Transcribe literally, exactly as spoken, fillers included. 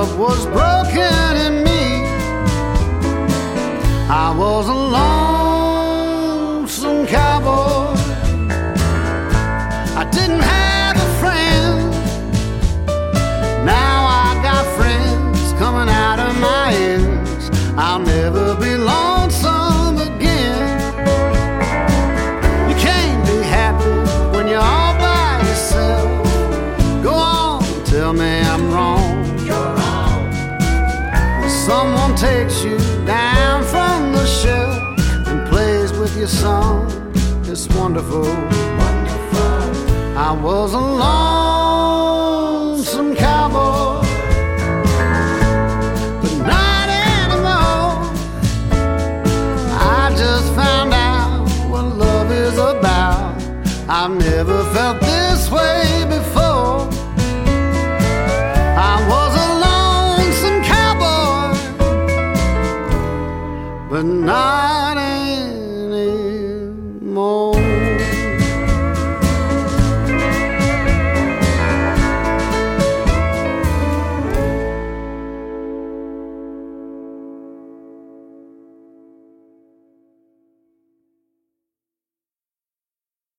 love was broken in me. I was a lonesome cowboy. I didn't have a friend. Now I got friends coming out of my ears. I'll never be lonesome again. You can't be happy when you're all by yourself. Go on, tell me I'm wrong. You're wrong. When someone takes you down from the shelf and plays with your song, it's wonderful. I was a lonesome cowboy, but not anymore. I just found out what love is about. I've never felt this way before. I was a lonesome cowboy, but not